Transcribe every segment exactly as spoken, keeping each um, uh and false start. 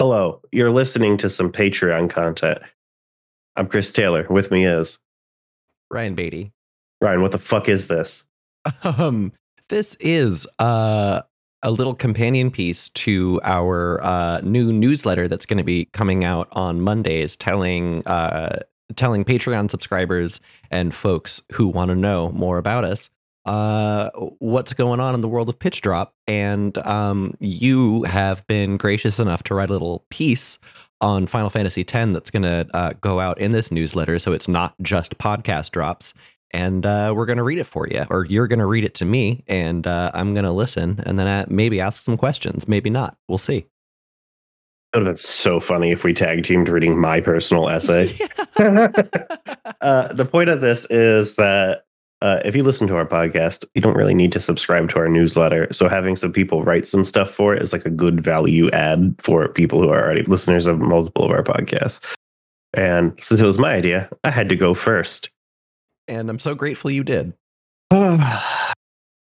Hello, you're listening to some Patreon content. I'm Chris Taylor. With me is Ryan Beatty. Ryan. What the fuck is this? Um, this is uh, a little companion piece to our uh, new newsletter that's going to be coming out on Mondays, telling uh, telling Patreon subscribers and folks who want to know more about us uh, what's going on in the world of Pitch Drop. And um, you have been gracious enough to write a little piece on Final Fantasy X that's going to uh, go out in this newsletter, so it's not just podcast drops. And uh, we're going to read it for you, or you're going to read it to me, and uh, I'm going to listen, and then uh, maybe ask some questions. Maybe not. We'll see. It would have been so funny if we tag teamed reading my personal essay. uh, the point of this is that uh, if you listen to our podcast, you don't really need to subscribe to our newsletter. So having some people write some stuff for it is like a good value add for people who are already listeners of multiple of our podcasts. And since it was my idea, I had to go first. And I'm so grateful you did. It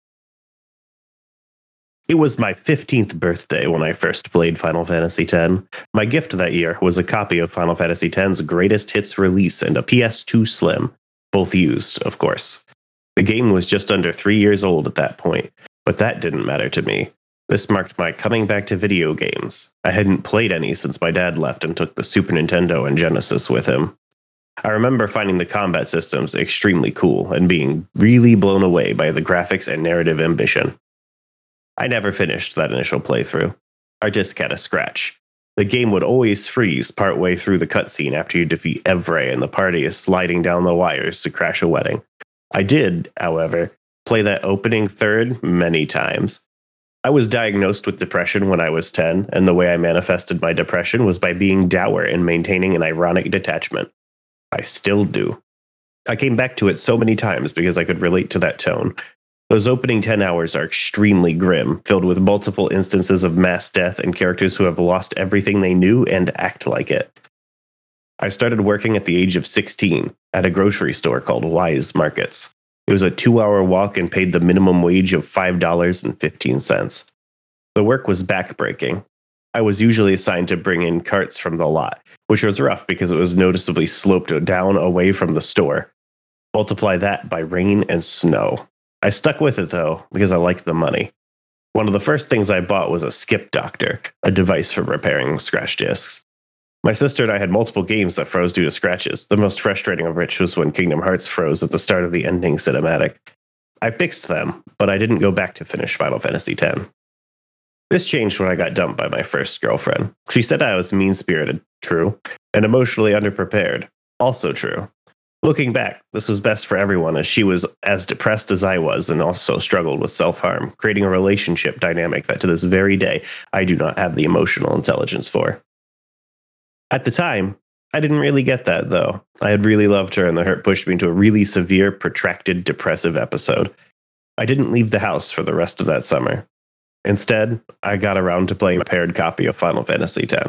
was my fifteenth birthday when I first played Final Fantasy X. My gift that year was a copy of Final Fantasy X's greatest hits release and a P S two Slim, both used, of course. The game was just under three years old at that point, but that didn't matter to me. This marked my coming back to video games. I hadn't played any since my dad left and took the Super Nintendo and Genesis with him. I remember finding the combat systems extremely cool and being really blown away by the graphics and narrative ambition. I never finished that initial playthrough. Our disc had a scratch. The game would always freeze partway through the cutscene after you defeat Evrae and the party is sliding down the wires to crash a wedding. I did, however, play that opening third many times. I was diagnosed with depression when I was ten, and the way I manifested my depression was by being dour and maintaining an ironic detachment. I still do. I came back to it so many times because I could relate to that tone. Those opening ten hours are extremely grim, filled with multiple instances of mass death and characters who have lost everything they knew and act like it. I started working at the age of sixteen at a grocery store called Wise Markets. It was a two-hour walk and paid the minimum wage of five dollars and fifteen cents. The work was backbreaking. I was usually assigned to bring in carts from the lot, which was rough because it was noticeably sloped down away from the store. Multiply that by rain and snow. I stuck with it, though, because I liked the money. One of the first things I bought was a Skip Doctor, a device for repairing scratch discs. My sister and I had multiple games that froze due to scratches, the most frustrating of which was when Kingdom Hearts froze at the start of the ending cinematic. I fixed them, but I didn't go back to finish Final Fantasy X. This changed when I got dumped by my first girlfriend. She said I was mean-spirited, true, and emotionally underprepared, also true. Looking back, this was best for everyone as she was as depressed as I was and also struggled with self-harm, creating a relationship dynamic that to this very day I do not have the emotional intelligence for. At the time, I didn't really get that, though. I had really loved her and the hurt pushed me into a really severe, protracted, depressive episode. I didn't leave the house for the rest of that summer. Instead, I got around to playing a paired copy of Final Fantasy X.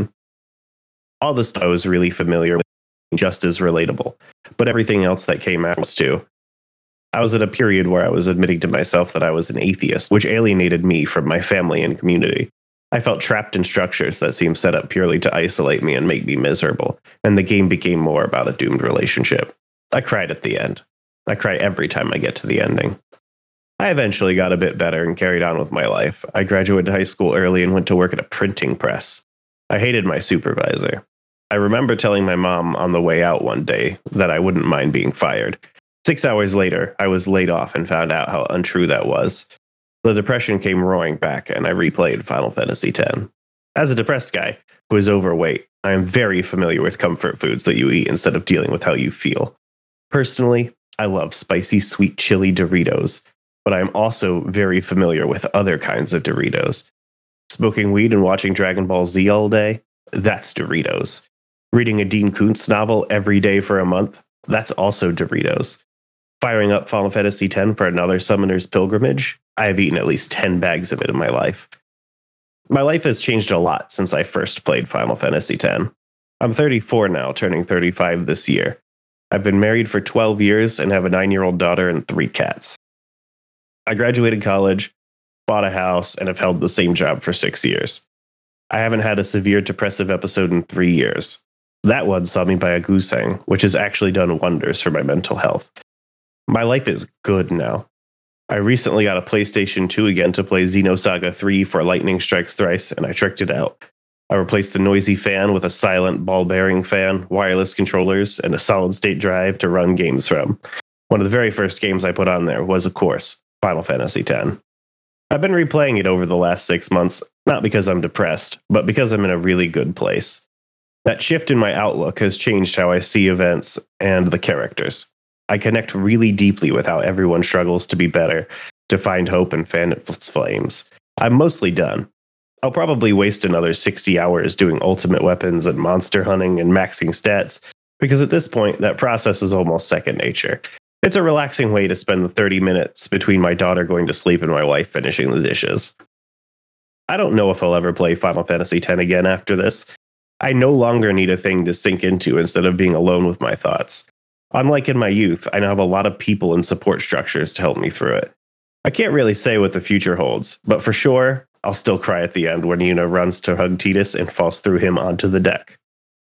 All the stuff I was really familiar with, just as relatable, but everything else that came out was too. I was at a period where I was admitting to myself that I was an atheist, which alienated me from my family and community. I felt trapped in structures that seemed set up purely to isolate me and make me miserable, and the game became more about a doomed relationship. I cried at the end. I cry every time I get to the ending. I eventually got a bit better and carried on with my life. I graduated high school early and went to work at a printing press. I hated my supervisor. I remember telling my mom on the way out one day that I wouldn't mind being fired. Six hours later, I was laid off and found out how untrue that was. The depression came roaring back, and I replayed Final Fantasy X. As a depressed guy who is overweight, I am very familiar with comfort foods that you eat instead of dealing with how you feel. Personally, I love spicy, sweet chili Doritos, but I am also very familiar with other kinds of Doritos. Smoking weed and watching Dragon Ball Z all day? That's Doritos. Reading a Dean Koontz novel every day for a month? That's also Doritos. Firing up Final Fantasy X for another Summoner's Pilgrimage? I have eaten at least ten bags of it in my life. My life has changed a lot since I first played Final Fantasy X. I'm thirty-four now, turning thirty-five this year. I've been married for twelve years and have a nine-year-old daughter and three cats. I graduated college, bought a house, and have held the same job for six years. I haven't had a severe depressive episode in three years. That one saw me buy a goose egg, which has actually done wonders for my mental health. My life is good now. I recently got a PlayStation two again to play Xenosaga three for Lightning Strikes Thrice, and I tricked it out. I replaced the noisy fan with a silent ball-bearing fan, wireless controllers, and a solid-state drive to run games from. One of the very first games I put on there was, of course, Final Fantasy X. I've been replaying it over the last six months, not because I'm depressed, but because I'm in a really good place. That shift in my outlook has changed how I see events and the characters. I connect really deeply with how everyone struggles to be better, to find hope and fan its flames. I'm mostly done. I'll probably waste another sixty hours doing ultimate weapons and monster hunting and maxing stats, because at this point, that process is almost second nature. It's a relaxing way to spend the thirty minutes between my daughter going to sleep and my wife finishing the dishes. I don't know if I'll ever play Final Fantasy X again after this. I no longer need a thing to sink into instead of being alone with my thoughts. Unlike in my youth, I now have a lot of people and support structures to help me through it. I can't really say what the future holds, but for sure, I'll still cry at the end when Yuna runs to hug Tidus and falls through him onto the deck.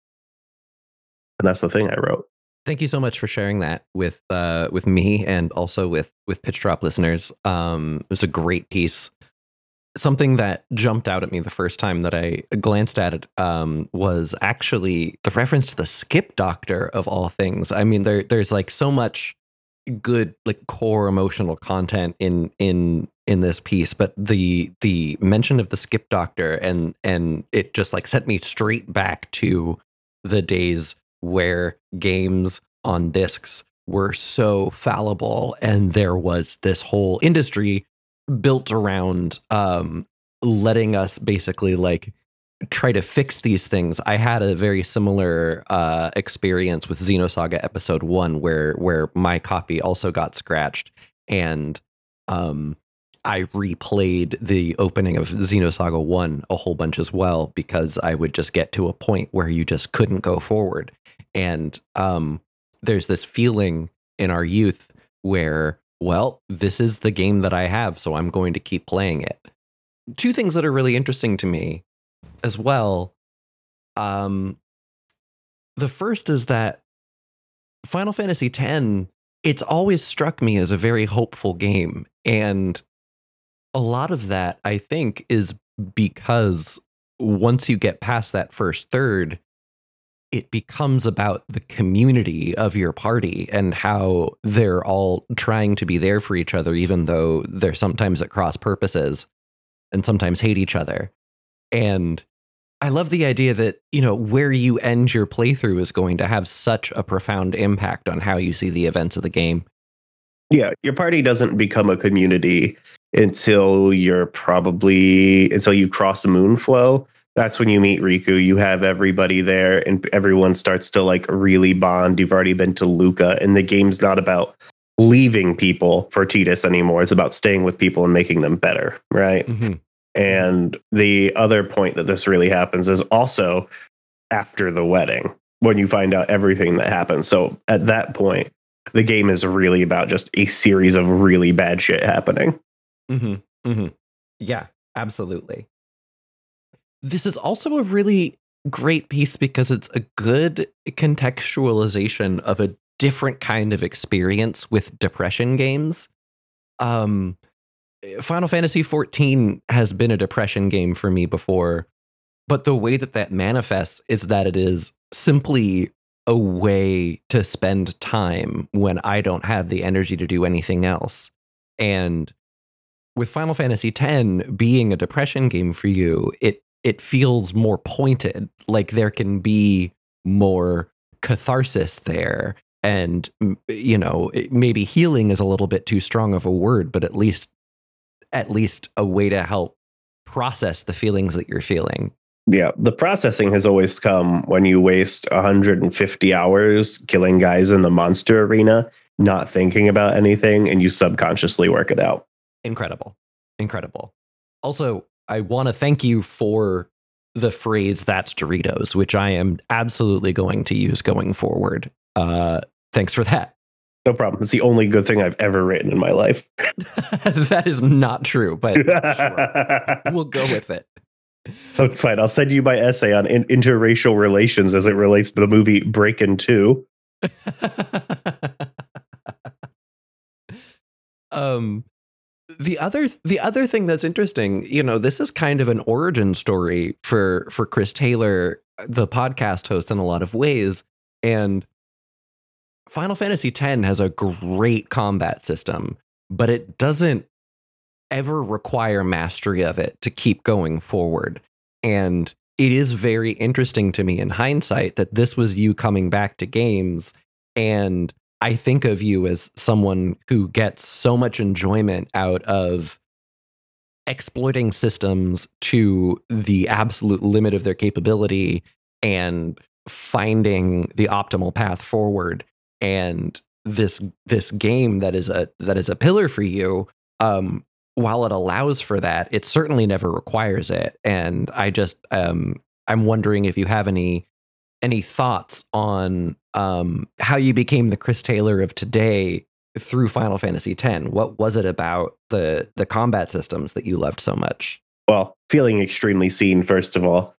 And that's the thing I wrote. Thank you so much for sharing that with uh, with me and also with with Pitch Drop listeners. Um, it was a great piece. Something that jumped out at me the first time that I glanced at it um, was actually the reference to the Skip Doctor of all things. I mean, there there's like so much good like core emotional content in in in this piece, but the the mention of the Skip Doctor and and it just like sent me straight back to the days where games on discs were so fallible, and there was this whole industry built around um, letting us basically like try to fix these things. I had a very similar uh, experience with Xenosaga Episode One, where where my copy also got scratched, and um, I replayed the opening of Xenosaga One a whole bunch as well, because I would just get to a point where you just couldn't go forward. And um, there's this feeling in our youth where, well, this is the game that I have, so I'm going to keep playing it. Two things that are really interesting to me as well. Um, the first is that Final Fantasy X, it's always struck me as a very hopeful game. And a lot of that, I think, is because once you get past that first third, it becomes about the community of your party and how they're all trying to be there for each other, even though they're sometimes at cross purposes and sometimes hate each other. And I love the idea that, you know, where you end your playthrough is going to have such a profound impact on how you see the events of the game. Yeah, your party doesn't become a community until you're probably, until you cross a Moonflow. That's when you meet Riku. You have everybody there and everyone starts to like really bond. You've already been to Luca, and the game's not about leaving people for Tidus anymore. It's about staying with people and making them better, right? Mm-hmm. And the other point that this really happens is also after the wedding, when you find out everything that happens. So at that point, the game is really about just a series of really bad shit happening. Mm-hmm. Mm-hmm. Yeah, absolutely. This is also a really great piece because it's a good contextualization of a different kind of experience with depression games. Um, Final Fantasy fourteen has been a depression game for me before, but the way that that manifests is that it is simply a way to spend time when I don't have the energy to do anything else. And with Final Fantasy X being a depression game for you, it it feels more pointed, like there can be more catharsis there. And, you know, maybe healing is a little bit too strong of a word, but at least at least a way to help process the feelings that you're feeling. Yeah, the processing has always come when you waste one hundred fifty hours killing guys in the monster arena, not thinking about anything, and you subconsciously work it out. Incredible. Incredible. Also, I want to thank you for the phrase "that's Doritos," which I am absolutely going to use going forward. Uh, thanks for that. No problem. It's the only good thing I've ever written in my life. That is not true, but sure. We'll go with it. Oh, it's fine. I'll send you my essay on in- interracial relations as it relates to the movie Breakin' two. um, the other the other thing that's interesting, you know, this is kind of an origin story for for Chris Taylor, the podcast host, in a lot of ways. And Final Fantasy X has a great combat system, but it doesn't ever require mastery of it to keep going forward. And it is very interesting to me in hindsight that this was you coming back to games, and I think of you as someone who gets so much enjoyment out of exploiting systems to the absolute limit of their capability and finding the optimal path forward. And this this game that is a that is a pillar for you, um, while it allows for that, it certainly never requires it. And I just um, I'm wondering if you have any any thoughts on um, how you became the Chris Taylor of today through Final Fantasy X. What was it about the the combat systems that you loved so much? Well, feeling extremely seen, first of all.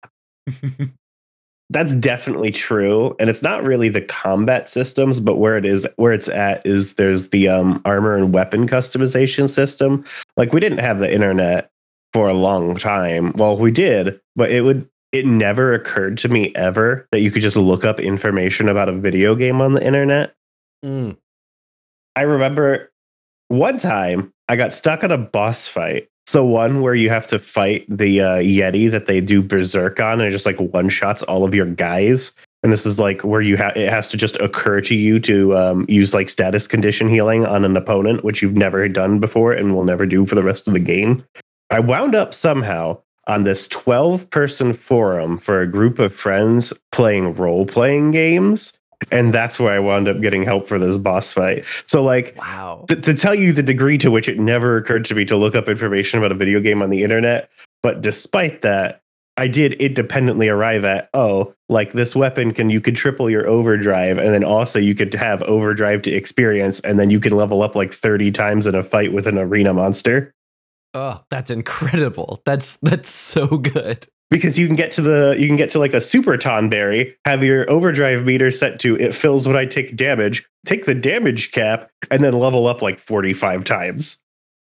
That's definitely true. And it's not really the combat systems, but where it is, where it's at is there's the um, armor and weapon customization system. Like, we didn't have the internet for a long time. Well, we did, but it would, it never occurred to me ever that you could just look up information about a video game on the internet. Mm. I remember one time I got stuck on a boss fight. It's the one where you have to fight the uh, Yeti that they do berserk on, and it just like one shots all of your guys. And this is like where you have it has to just occur to you to um, use like status condition healing on an opponent, which you've never done before and will never do for the rest of the game. I wound up somehow on this twelve person forum for a group of friends playing role playing games. And that's where I wound up getting help for this boss fight. So, like, wow. th- to tell you the degree to which it never occurred to me to look up information about a video game on the internet. But despite that, I did independently arrive at, oh, like this weapon can, you could triple your overdrive. And then also you could have overdrive to experience. And then you can level up like thirty times in a fight with an arena monster. Oh, that's incredible. That's, that's so good. Because you can get to the you can get to like a super Tonberry, have your overdrive meter set to it fills when I take damage, take the damage cap, and then level up like forty-five times.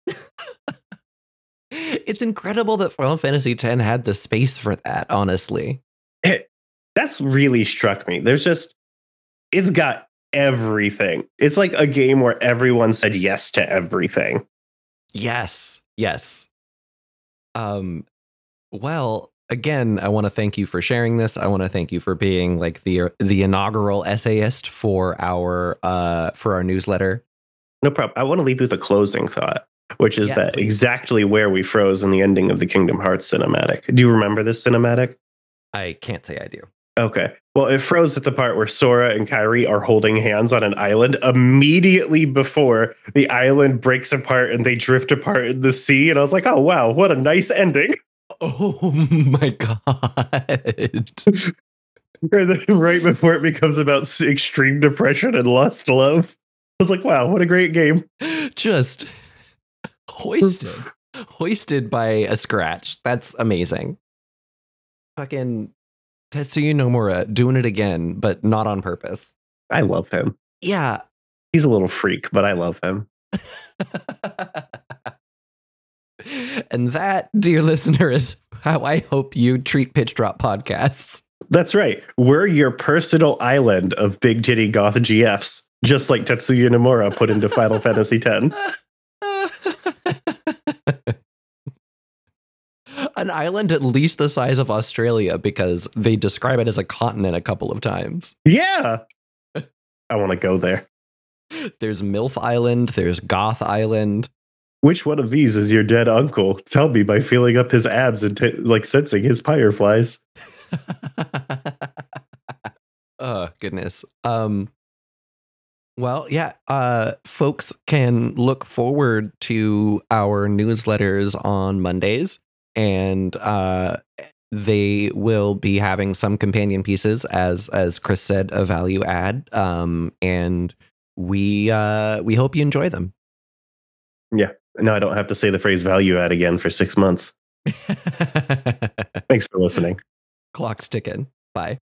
It's incredible that Final Fantasy X had the space for that, honestly. It, that's really struck me. There's just it's got everything. It's like a game where everyone said yes to everything. Yes. Yes. Um well, again, I want to thank you for sharing this. I want to thank you for being like the the inaugural essayist for our uh for our newsletter. No problem. I want to leave you with a closing thought, which is Yeah, that please. exactly where we froze in the ending of the Kingdom Hearts cinematic. Do you remember this cinematic? I can't say I do. Okay. Well, it froze at the part where Sora and Kairi are holding hands on an island immediately before the island breaks apart and they drift apart in the sea. And I was like, oh, wow, what a nice ending. Oh my god. Right before it becomes about extreme depression and lust love. I was like, wow, what a great game. Just hoisted. Hoisted by a scratch. That's amazing. Fucking Tetsuya Nomura doing it again, but not on purpose. I love him. Yeah. He's a little freak, but I love him. And that, dear listener, is how I hope you treat Pitch Drop podcasts. That's right. We're your personal island of big titty goth G Fs, just like Tetsuya Nomura put into Final Fantasy X. An island at least the size of Australia, because they describe it as a continent a couple of times. Yeah. I want to go there. There's MILF Island. There's Goth Island. Which one of these is your dead uncle? Tell me by feeling up his abs and t- like sensing his fireflies. Oh, goodness. Um, well, yeah, uh, folks can look forward to our newsletters on Mondays, and uh, they will be having some companion pieces, as as Chris said, a value add. Um, and we uh, we hope you enjoy them. Yeah. Now I don't have to say the phrase value add again for six months. Thanks for listening. Clock's ticking. Bye.